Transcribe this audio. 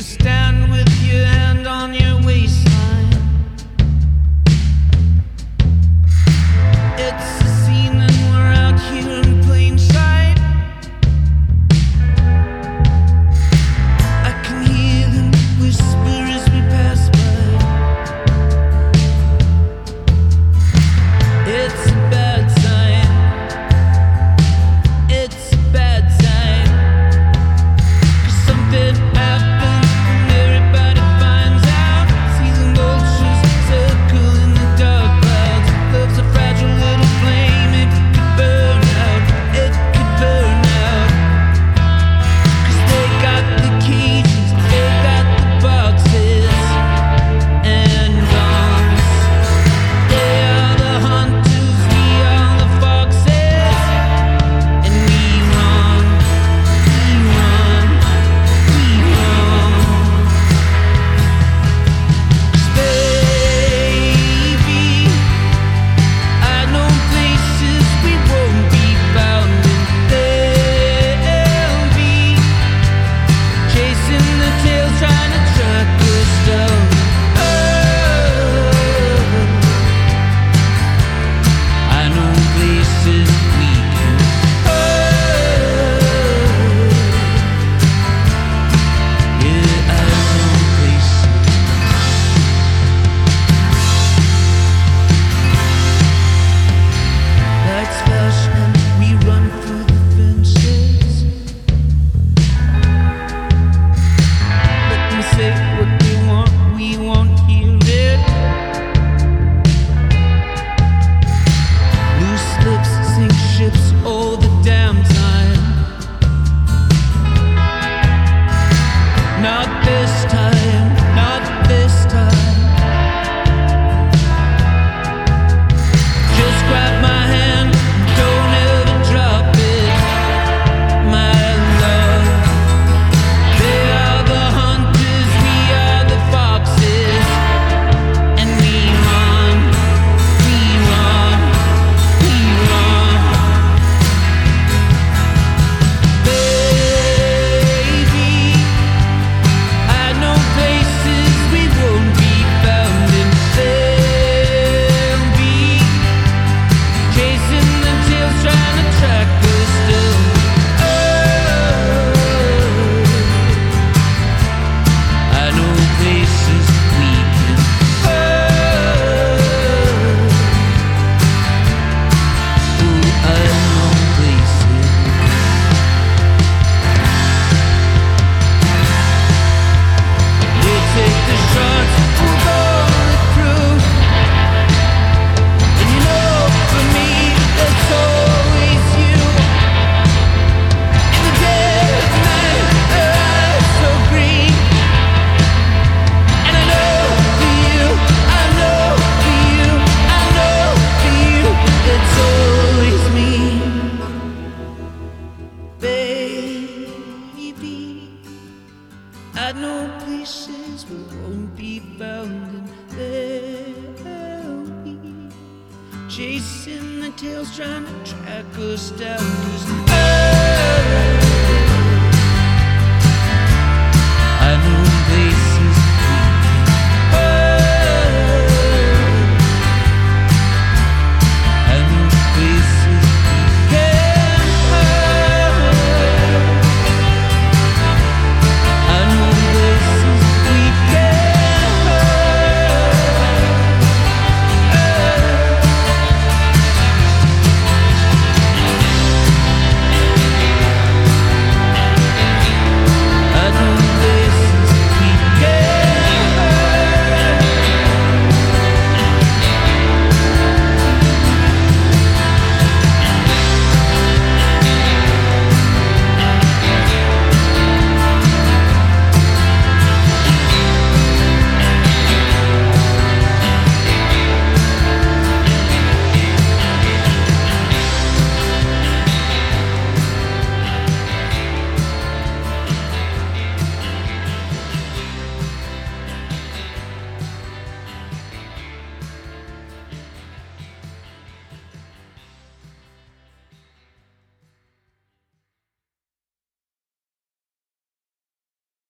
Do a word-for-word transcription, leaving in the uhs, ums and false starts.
stand with your hand on your waistline. It's a scene and we're out here in plain sight. I can hear them whisper as we pass by. It's a bad sign. It's a bad sign. 'Cause something happens and everybody finds out. See the vultures circle in the dark clouds. Love's a fragile little flame. It could burn out. It could burn out. 'Cause they got the cages, they got the boxes and bombs. They are the hunters, we are the foxes, and we run, we run, we run. 'Cause baby, I know places we won't be found, and they'll be chasing the tails, trying to track us down. Oh, I know places we can. Oh, yeah, I know places. Lights flash and we run for the fences. Let them say what they want, we won't hear it. Loose lips sink ships all the damn time. Not this time, not this time. Just grab my hand, don't ever drop it, my love. They are the hunters, we are the foxes, and we run, we run, we run. Baby, I know places we won't be found, and they'll be chasing the tails, trying to track us down. Oh, I know places we can. Oh, ooh, I know places. We take the shots, we'll go it through. And you know, for me, it's always you. In the dead of night, her eyes so green. And I know for you, I know for you, I know for you, it's always me, baby. I know places we won't be found, and they'll be chasing the tails, trying to track us down. 'Cause oh,